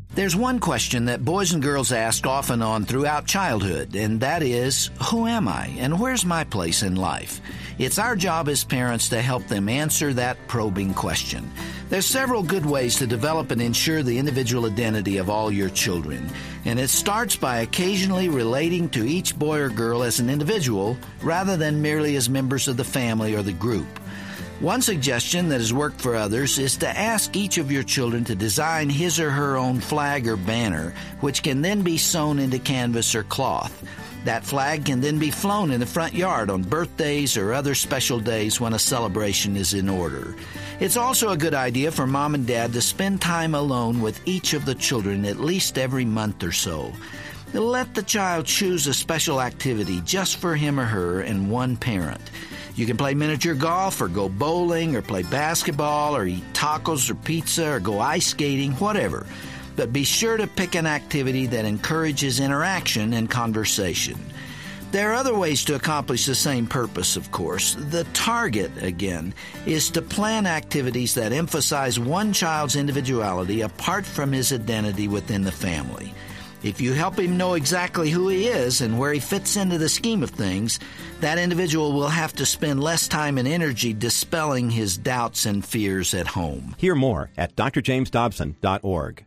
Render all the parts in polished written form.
There's one question that boys and girls ask off and on throughout childhood, and that is, who am I and where's my place in life? It's our job as parents to help them answer that probing question. There's several good ways to develop and ensure the individual identity of all your children, and it starts by occasionally relating to each boy or girl as an individual rather than merely as members of the family or the group. One suggestion that has worked for others is to ask each of your children to design his or her own flag or banner, which can then be sewn into canvas or cloth. That flag can then be flown in the front yard on birthdays or other special days when a celebration is in order. It's also a good idea for mom and dad to spend time alone with each of the children at least every month or so. Let the child choose a special activity just for him or her and one parent. You can play miniature golf or go bowling or play basketball or eat tacos or pizza or go ice skating, whatever. But be sure to pick an activity that encourages interaction and conversation. There are other ways to accomplish the same purpose, of course. The target, again, is to plan activities that emphasize one child's individuality apart from his identity within the family. If you help him know exactly who he is and where he fits into the scheme of things, that individual will have to spend less time and energy dispelling his doubts and fears at home. Hear more at drjamesdobson.org.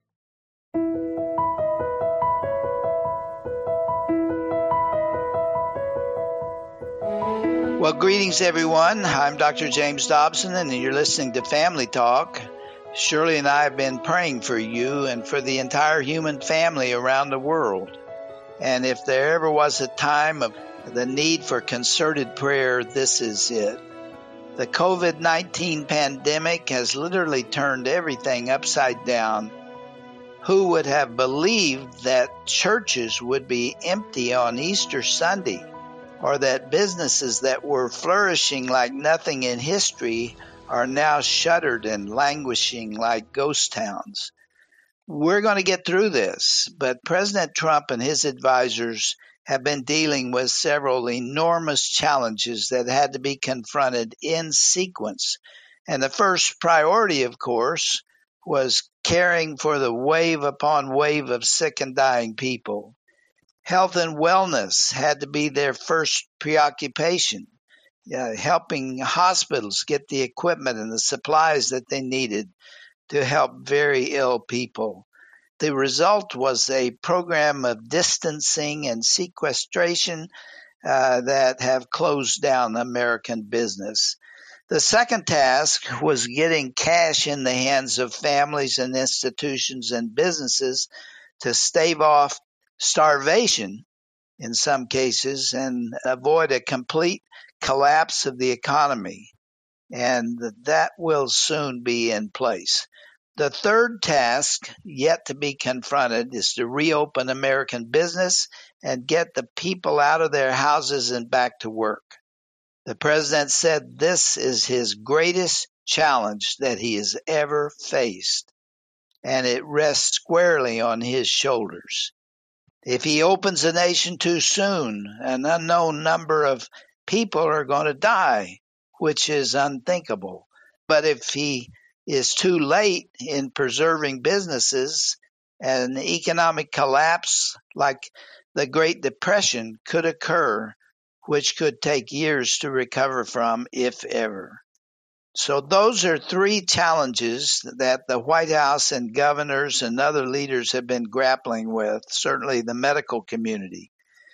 Well, greetings, everyone. I'm Dr. James Dobson, and you're listening to Family Talk. Shirley and I have been praying for you and for the entire human family around the world. And if there ever was a time of the need for concerted prayer, this is it. The COVID-19 pandemic has literally turned everything upside down. Who would have believed that churches would be empty on Easter Sunday, or that businesses that were flourishing like nothing in history are now shuttered and languishing like ghost towns? We're going to get through this, but President Trump and his advisors have been dealing with several enormous challenges that had to be confronted in sequence. And the first priority, of course, was caring for the wave upon wave of sick and dying people. Health and wellness had to be their first preoccupation. Helping hospitals get the equipment and the supplies that they needed to help very ill people. The result was a program of distancing and sequestration that have closed down American business. The second task was getting cash in the hands of families and institutions and businesses to stave off starvation in some cases and avoid a complete collapse of the economy, and that will soon be in place. The third task yet to be confronted is to reopen American business and get the people out of their houses and back to work. The president said this is his greatest challenge that he has ever faced, and it rests squarely on his shoulders. If he opens the nation too soon, an unknown number of people are going to die, which is unthinkable. But if he is too late in preserving businesses, an economic collapse like the Great Depression could occur, which could take years to recover from, if ever. So those are three challenges that the White House and governors and other leaders have been grappling with, certainly the medical community.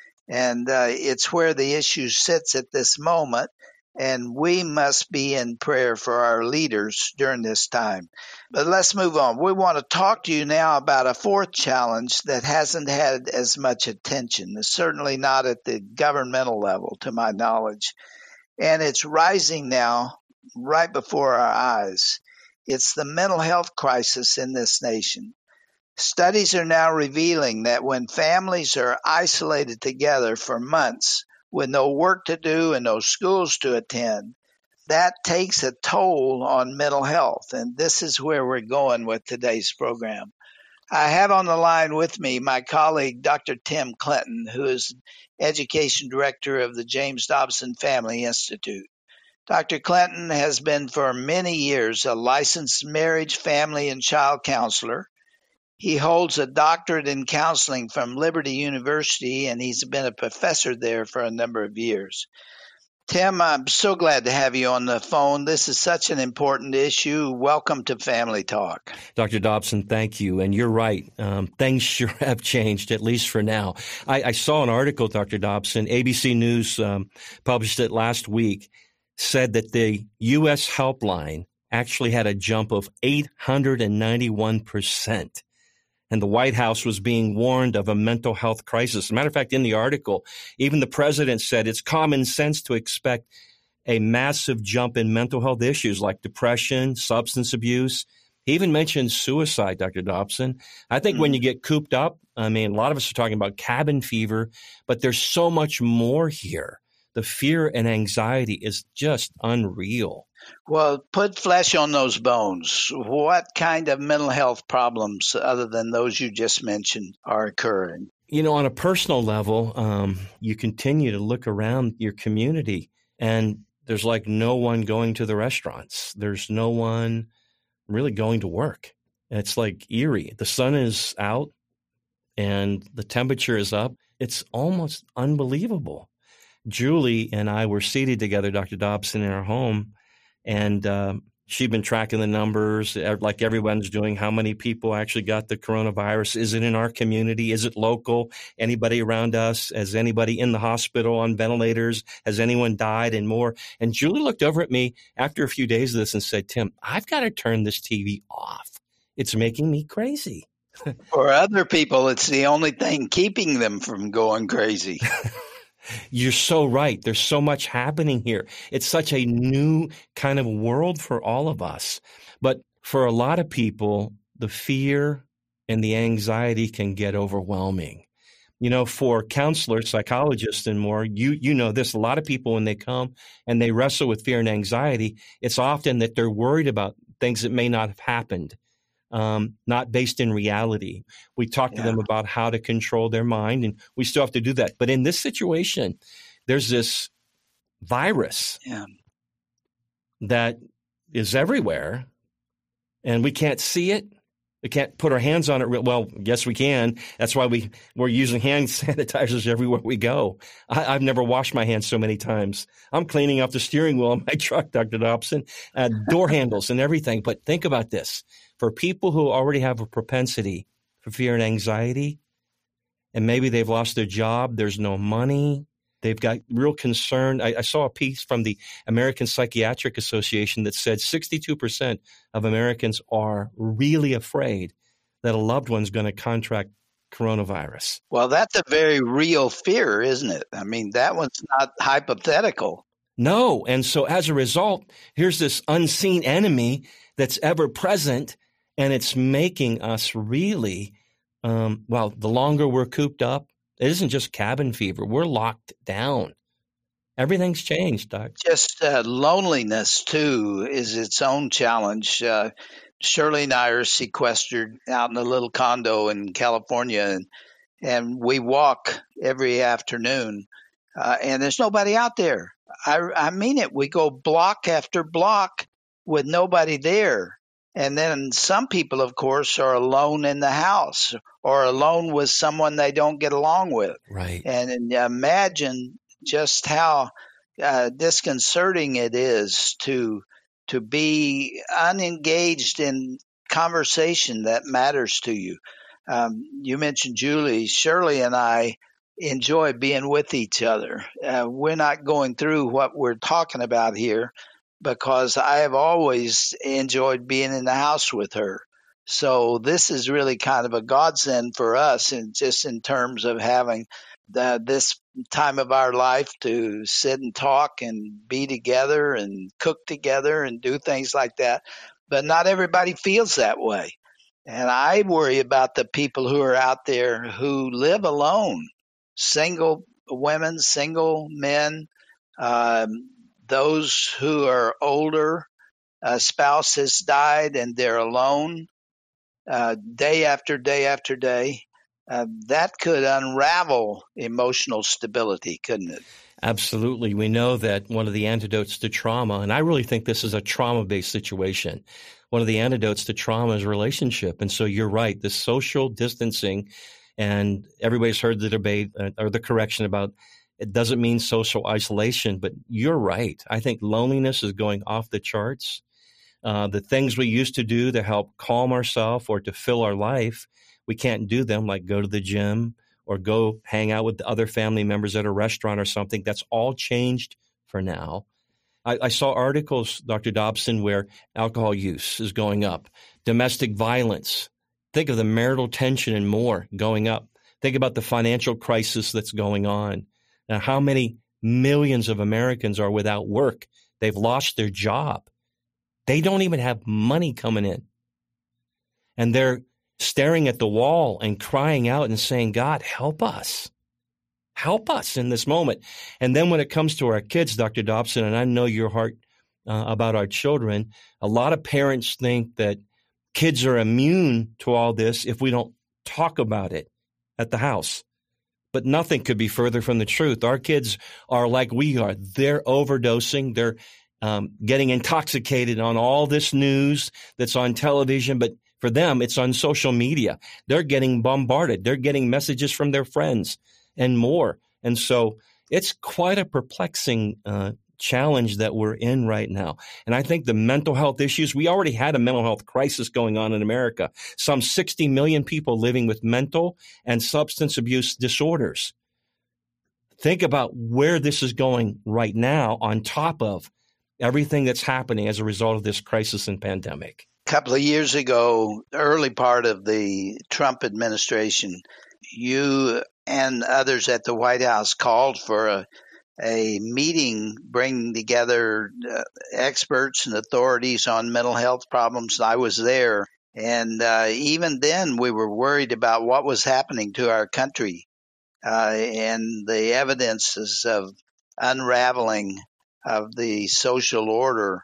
And it's where the issue sits at this moment, and we must be in prayer for our leaders during this time. But let's move on. We want to talk to you now about a fourth challenge that hasn't had as much attention, certainly not at the governmental level, to my knowledge. And it's rising now right before our eyes. It's the mental health crisis in this nation. Studies are now revealing that when families are isolated together for months with no work to do and no schools to attend, that takes a toll on mental health. And this is where we're going with today's program. I have on the line with me my colleague, Dr. Tim Clinton, who is Education Director of the James Dobson Family Institute. Dr. Clinton has been for many years a licensed marriage, family, and child counselor. He holds a doctorate in counseling from Liberty University, and he's been a professor there for a number of years. Tim, I'm so glad to have you on the phone. This is such an important issue. Welcome to Family Talk. Dr. Dobson, thank you. And you're right. Things sure have changed, at least for now. I saw an article, Dr. Dobson, ABC News published it last week, said that the U.S. helpline actually had a jump of 891%. And the White House was being warned of a mental health crisis. As a matter of fact, in the article, even the president said it's common sense to expect a massive jump in mental health issues like depression, substance abuse. He even mentioned suicide, Dr. Dobson. I think when you get cooped up, I mean, a lot of us are talking about cabin fever, but there's so much more here. The fear and anxiety is just unreal. Well, put flesh on those bones. What kind of mental health problems, other than those you just mentioned, are occurring? You know, on a personal level, you continue to look around your community, and there's like no one going to the restaurants. There's no one really going to work. It's like eerie. The sun is out, and the temperature is up. It's almost unbelievable. Julie and I were seated together, Dr. Dobson, in our home, and she'd been tracking the numbers like everyone's doing. How many people actually got the coronavirus? Is it in our community? Is it local? Anybody around us? Has anybody in the hospital on ventilators? Has anyone died and more? And Julie looked over at me after a few days of this and said, Tim, I've got to turn this TV off. It's making me crazy. For other people, it's the only thing keeping them from going crazy. You're so right. There's so much happening here. It's such a new kind of world for all of us. But for a lot of people, the fear and the anxiety can get overwhelming. You know, for counselors, psychologists, and more, you know this, a lot of people, when they come and they wrestle with fear and anxiety, it's often that they're worried about things that may not have happened. Not based in reality. We talk to them about how to control their mind, and we still have to do that. But in this situation, there's this virus that is everywhere, and we can't see it. We can't put our hands on it. Well, yes, we can. That's why we're using hand sanitizers everywhere we go. I've never washed my hands so many times. I'm cleaning up the steering wheel of my truck, Dr. Dobson, door handles and everything. But think about this. For people who already have a propensity for fear and anxiety, and maybe they've lost their job, there's no money, they've got real concern. I saw a piece from the American Psychiatric Association that said 62% of Americans are really afraid that a loved one's going to contract coronavirus. Well, that's a very real fear, isn't it? I mean, that one's not hypothetical. No. And so as a result, here's this unseen enemy that's ever present, and it's making us really, the longer we're cooped up, it isn't just cabin fever. We're locked down. Everything's changed, Doc. Just loneliness, too, is its own challenge. Shirley and I are sequestered out in a little condo in California, and we walk every afternoon, and there's nobody out there. I mean it. We go block after block with nobody there. And then some people, of course, are alone in the house or alone with someone they don't get along with. Right. And imagine just how disconcerting it is to be unengaged in conversation that matters to you. You mentioned Julie. Shirley and I enjoy being with each other. We're not going through what we're talking about here, because I have always enjoyed being in the house with her. So this is really kind of a godsend for us, and just in terms of having this time of our life to sit and talk and be together and cook together and do things like that. But not everybody feels that way. And I worry about the people who are out there who live alone, single women, single men, those who are older, a spouse has died and they're alone day after day after day. that could unravel emotional stability, couldn't it? Absolutely. We know that one of the antidotes to trauma, and I really think this is a trauma-based situation, one of the antidotes to trauma is relationship. And so you're right, the social distancing, and everybody's heard the debate or the correction about it doesn't mean social isolation, but you're right. I think loneliness is going off the charts. The things we used to do to help calm ourselves or to fill our life, we can't do them, like go to the gym or go hang out with the other family members at a restaurant or something. That's all changed for now. I saw articles, Dr. Dobson, where alcohol use is going up, domestic violence. Think of the marital tension and more going up. Think about the financial crisis that's going on. Now, how many millions of Americans are without work? They've lost their job. They don't even have money coming in. And they're staring at the wall and crying out and saying, God, help us. Help us in this moment. And then when it comes to our kids, Dr. Dobson, and I know your heart about our children, a lot of parents think that kids are immune to all this if we don't talk about it at the house. But nothing could be further from the truth. Our kids are like we are. They're overdosing. They're getting intoxicated on all this news that's on television, but for them, it's on social media. They're getting bombarded. They're getting messages from their friends and more. And so it's quite a perplexing challenge that we're in right now. And I think the mental health issues, we already had a mental health crisis going on in America. Some 60 million people living with mental and substance abuse disorders. Think about where this is going right now on top of everything that's happening as a result of this crisis and pandemic. A couple of years ago, early part of the Trump administration, you and others at the White House called for a meeting bringing together experts and authorities on mental health problems. I was there. And even then, we were worried about what was happening to our country and the evidences of unraveling of the social order.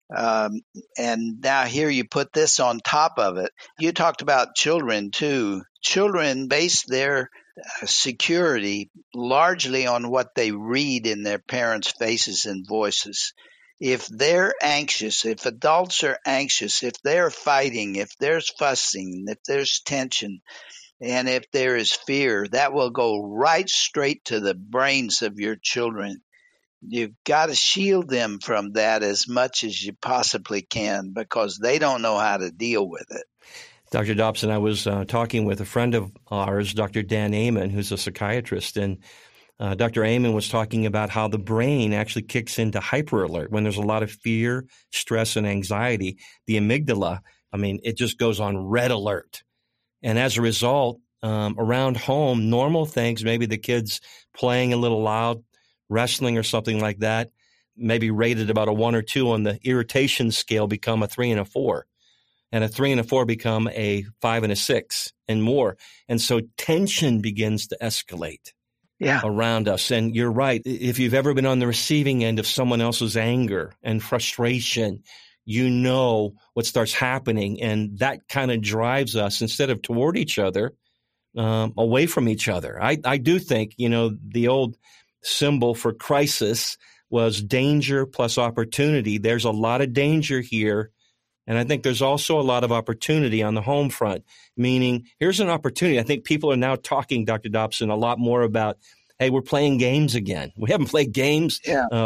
And now here you put this on top of it. You talked about children too. Children base their security largely on what they read in their parents' faces and voices. If they're anxious, if adults are anxious, if they're fighting, if there's fussing, if there's tension, and if there is fear, that will go right straight to the brains of your children. You've got to shield them from that as much as you possibly can because they don't know how to deal with it. Dr. Dobson, I was talking with a friend of ours, Dr. Dan Amen, who's a psychiatrist, and Dr. Amen was talking about how the brain actually kicks into hyperalert when there's a lot of fear, stress, and anxiety. The amygdala, it just goes on red alert. And as a result, around home, normal things, maybe the kids playing a little loud, wrestling or something like that, maybe rated about a 1 or 2 on the irritation scale, become a 3 and a 4. And a 3 and a 4 become a 5 and a 6 and more. And so tension begins to escalate around us. And you're right. If you've ever been on the receiving end of someone else's anger and frustration, you know what starts happening. And that kind of drives us, instead of toward each other, away from each other. I do think, the old symbol for crisis was danger plus opportunity. There's a lot of danger here. And I think there's also a lot of opportunity on the home front, meaning here's an opportunity. I think people are now talking, Dr. Dobson, a lot more about, hey, we're playing games again. We haven't played games,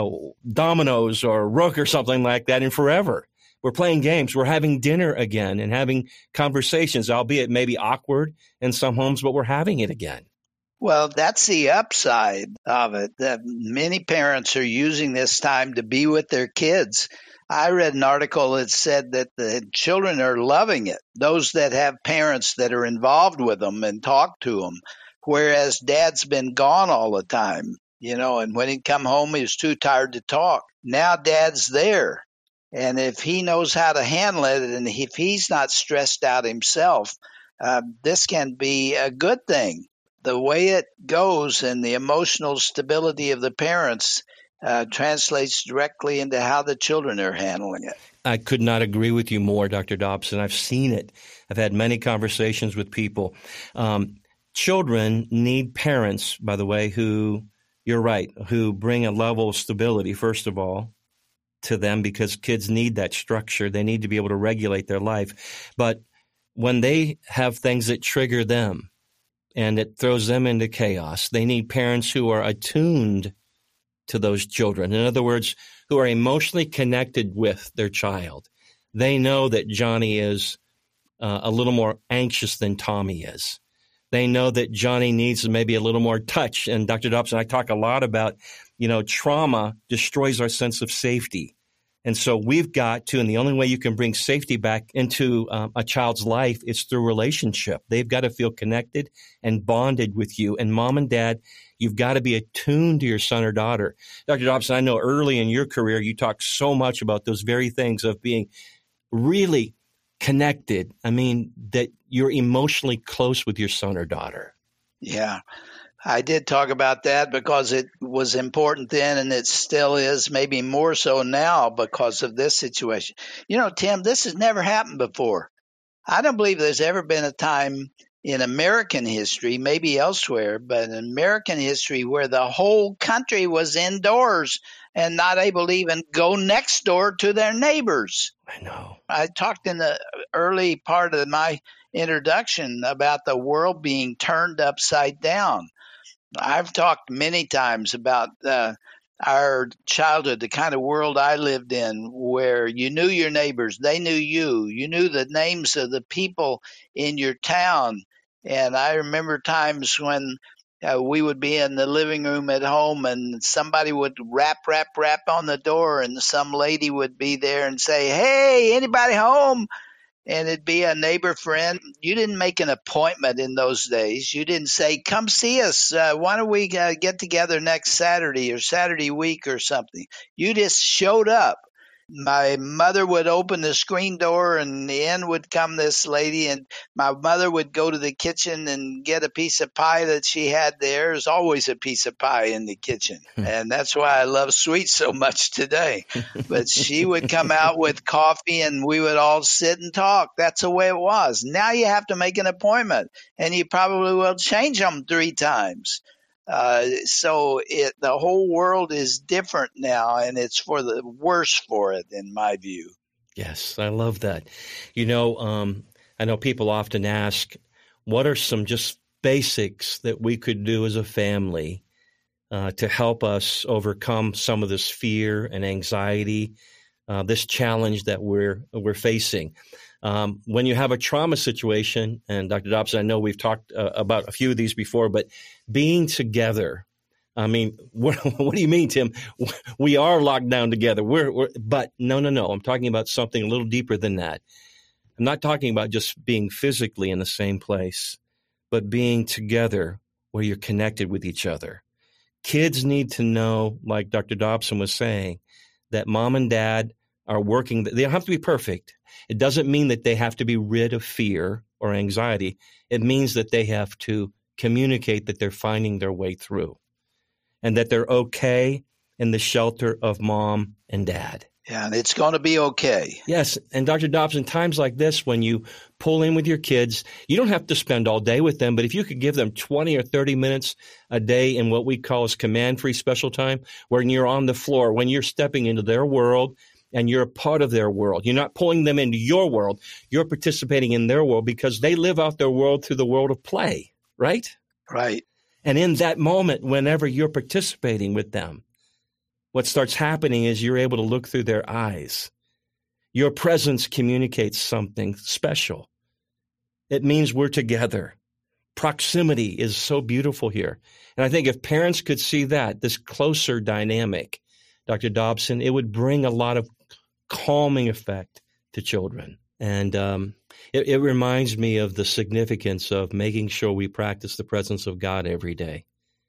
dominoes or rook or something like that in forever. We're playing games. We're having dinner again and having conversations, albeit maybe awkward in some homes, but we're having it again. Well, that's the upside of it, that many parents are using this time to be with their kids. I read an article that said that the children are loving it, those that have parents that are involved with them and talk to them, whereas dad's been gone all the time, and when he'd come home, he was too tired to talk. Now dad's there. And if he knows how to handle it, and if he's not stressed out himself, this can be a good thing. The way it goes and the emotional stability of the parents translates directly into how the children are handling it. I could not agree with you more, Dr. Dobson. I've seen it. I've had many conversations with people. children need parents, by the way, who, you're right, who bring a level of stability, first of all, to them, because kids need that structure. They need to be able to regulate their life. But when they have things that trigger them and it throws them into chaos, they need parents who are attuned to those children. In other words, who are emotionally connected with their child. They know that Johnny is a little more anxious than Tommy is. They know that Johnny needs maybe a little more touch. And Dr. Dobson, I talk a lot about, trauma destroys our sense of safety. And so we've got to, and the only way you can bring safety back into a child's life is through relationship. They've got to feel connected and bonded with you. And mom and dad, you've got to be attuned to your son or daughter. Dr. Dobson, I know early in your career, you talked so much about those very things of being really connected. I mean, that you're emotionally close with your son or daughter. Yeah, I did talk about that because it was important then, and it still is, maybe more so now because of this situation. Tim, this has never happened before. I don't believe there's ever been a time in American history, maybe elsewhere, but in American history where the whole country was indoors and not able to even go next door to their neighbors. I know. I talked in the early part of my introduction about the world being turned upside down. I've talked many times about our childhood, the kind of world I lived in, where you knew your neighbors, they knew you, you knew the names of the people in your town. And I remember times when we would be in the living room at home and somebody would rap on the door, and some lady would be there and say, "Hey, anybody home?" And it'd be a neighbor friend. You didn't make an appointment in those days. You didn't say, "Come see us. Why don't we get together next Saturday or Saturday week or something?" You just showed up. My mother would open the screen door and in would come this lady, and my mother would go to the kitchen and get a piece of pie that she had there. There's always a piece of pie in the kitchen. And that's why I love sweets so much today. But she would come out with coffee and we would all sit and talk. That's the way it was. Now you have to make an appointment, and you probably will change them 3 times. So the whole world is different now, and it's for the worse for it, in my view. Yes, I love that. I know people often ask, what are some just basics that we could do as a family to help us overcome some of this fear and anxiety, this challenge that we're facing? When you have a trauma situation, and Dr. Dobson, I know we've talked about a few of these before, but being together, I mean, what do you mean, Tim? We are locked down together. But no. I'm talking about something a little deeper than that. I'm not talking about just being physically in the same place, but being together where you're connected with each other. Kids need to know, like Dr. Dobson was saying, that mom and dad are working. They don't have to be perfect. It doesn't mean that they have to be rid of fear or anxiety. It means that they have to communicate that they're finding their way through and that they're okay in the shelter of mom and dad. Yeah, and it's going to be okay. Yes. And Dr. Dobson, times like this, when you pull in with your kids, you don't have to spend all day with them, but if you could give them 20 or 30 minutes a day in what we call as command-free special time, when you're on the floor, when you're stepping into their world, and you're a part of their world. You're not pulling them into your world. You're participating in their world because they live out their world through the world of play, right? Right. And in that moment, whenever you're participating with them, what starts happening is you're able to look through their eyes. Your presence communicates something special. It means we're together. Proximity is so beautiful here. And I think if parents could see that, this closer dynamic, Dr. Dobson, it would bring a lot of calming effect to children. And it reminds me of the significance of making sure we practice the presence of God every day.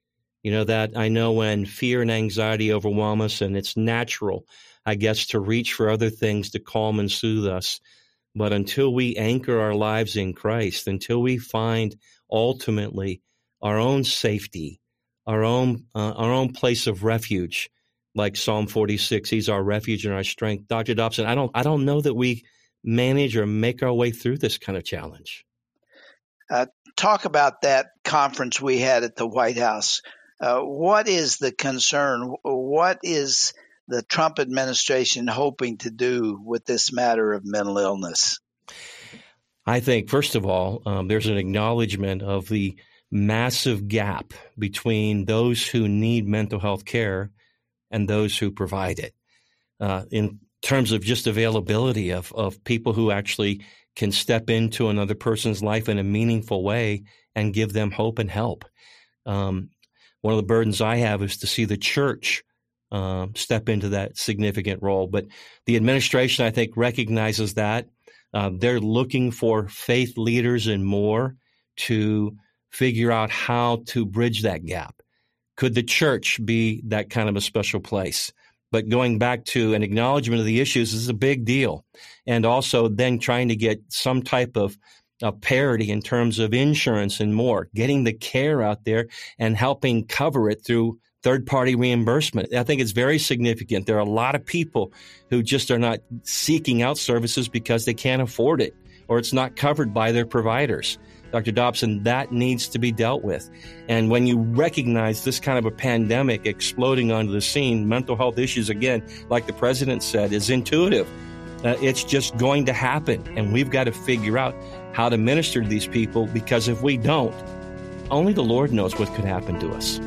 That I know when fear and anxiety overwhelm us, and it's natural, I guess, to reach for other things to calm and soothe us. But until we anchor our lives in Christ, until we find ultimately our own safety, our own place of refuge, like Psalm 46, He's our refuge and our strength. Dr. Dobson, I don't know that we manage or make our way through this kind of challenge. talk about that conference we had at the White House. What is the concern? What is the Trump administration hoping to do with this matter of mental illness? I think, first of all, there's an acknowledgement of the massive gap between those who need mental health care and those who provide it. In terms of just availability of people who actually can step into another person's life in a meaningful way and give them hope and help. One of the burdens I have is to see the church step into that significant role. But the administration, I think, recognizes that. They're looking for faith leaders and more to figure out how to bridge that gap. Could the church be that kind of a special place? But going back to an acknowledgement of the issues is a big deal. And also then trying to get some type of parity in terms of insurance and more, getting the care out there and helping cover it through third-party reimbursement. I think it's very significant. There are a lot of people who just are not seeking out services because they can't afford it or it's not covered by their providers. Dr. Dobson, that needs to be dealt with. And when you recognize this kind of a pandemic exploding onto the scene, mental health issues, again, like the president said, is intuitive. It's just going to happen. And we've got to figure out how to minister to these people, because if we don't, only the Lord knows what could happen to us.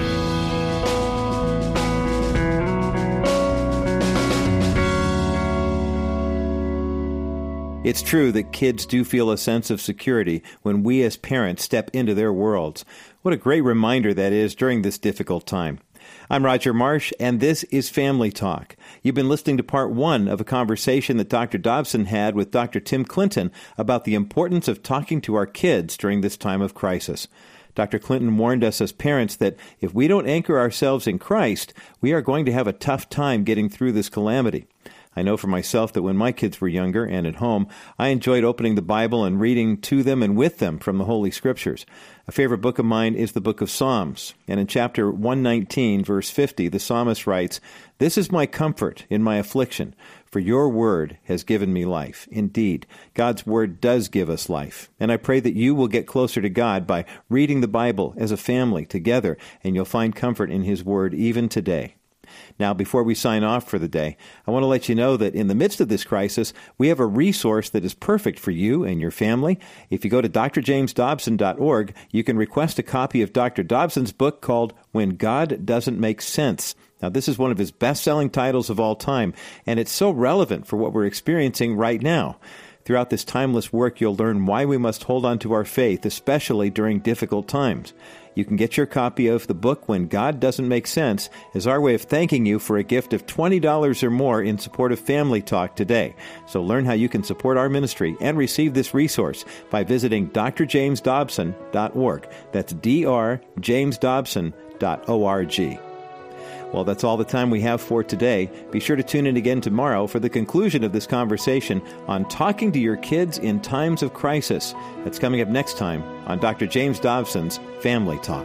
It's true that kids do feel a sense of security when we as parents step into their worlds. What a great reminder that is during this difficult time. I'm Roger Marsh, and this is Family Talk. You've been listening to part one of a conversation that Dr. Dobson had with Dr. Tim Clinton about the importance of talking to our kids during this time of crisis. Dr. Clinton warned us as parents that if we don't anchor ourselves in Christ, we are going to have a tough time getting through this calamity. I know for myself that when my kids were younger and at home, I enjoyed opening the Bible and reading to them and with them from the Holy Scriptures. A favorite book of mine is the book of Psalms. And in chapter 119, verse 50, the psalmist writes, "This is my comfort in my affliction, for your word has given me life." Indeed, God's word does give us life. And I pray that you will get closer to God by reading the Bible as a family together, and you'll find comfort in His word even today. Now, before we sign off for the day, I want to let you know that in the midst of this crisis, we have a resource that is perfect for you and your family. If you go to drjamesdobson.org, you can request a copy of Dr. Dobson's book called When God Doesn't Make Sense. Now, this is one of his best-selling titles of all time, and it's so relevant for what we're experiencing right now. Throughout this timeless work, you'll learn why we must hold on to our faith, especially during difficult times. You can get your copy of the book When God Doesn't Make Sense as our way of thanking you for a gift of $20 or more in support of Family Talk today. So learn how you can support our ministry and receive this resource by visiting drjamesdobson.org. That's drjamesdobson.org. Well, that's all the time we have for today. Be sure to tune in again tomorrow for the conclusion of this conversation on talking to your kids in times of crisis. That's coming up next time on Dr. James Dobson's Family Talk.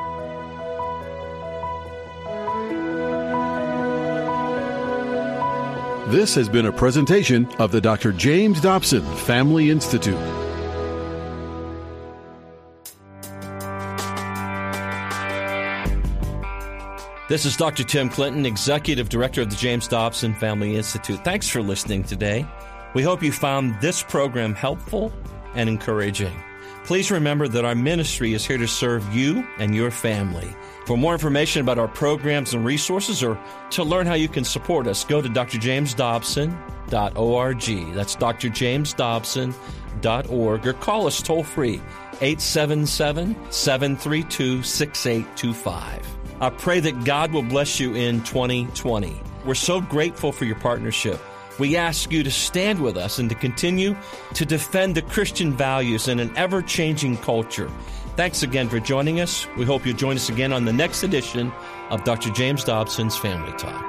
This has been a presentation of the Dr. James Dobson Family Institute. This is Dr. Tim Clinton, Executive Director of the James Dobson Family Institute. Thanks for listening today. We hope you found this program helpful and encouraging. Please remember that our ministry is here to serve you and your family. For more information about our programs and resources, or to learn how you can support us, go to drjamesdobson.org. That's drjamesdobson.org, or call us toll-free, 877-732-6825. I pray that God will bless you in 2020. We're so grateful for your partnership. We ask you to stand with us and to continue to defend the Christian values in an ever-changing culture. Thanks again for joining us. We hope you'll join us again on the next edition of Dr. James Dobson's Family Talk.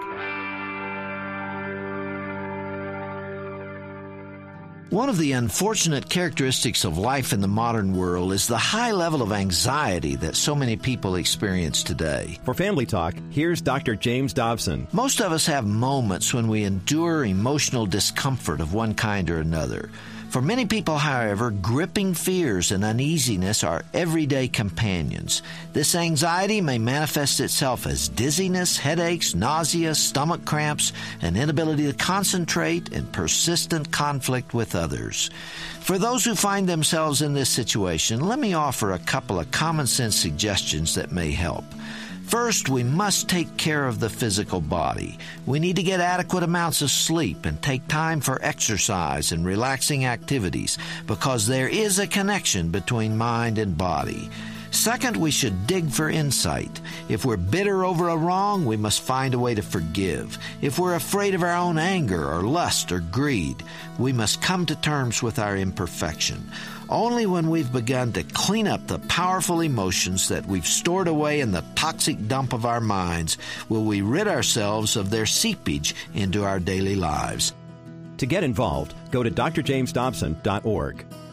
One of the unfortunate characteristics of life in the modern world is the high level of anxiety that so many people experience today. For Family Talk, here's Dr. James Dobson. Most of us have moments when we endure emotional discomfort of one kind or another. For many people, however, gripping fears and uneasiness are everyday companions. This anxiety may manifest itself as dizziness, headaches, nausea, stomach cramps, an inability to concentrate, and persistent conflict with others. For those who find themselves in this situation, let me offer a couple of common sense suggestions that may help. First, we must take care of the physical body. We need to get adequate amounts of sleep and take time for exercise and relaxing activities because there is a connection between mind and body. Second, we should dig for insight. If we're bitter over a wrong, we must find a way to forgive. If we're afraid of our own anger or lust or greed, we must come to terms with our imperfection. Only when we've begun to clean up the powerful emotions that we've stored away in the toxic dump of our minds will we rid ourselves of their seepage into our daily lives. To get involved, go to drjamesdobson.org.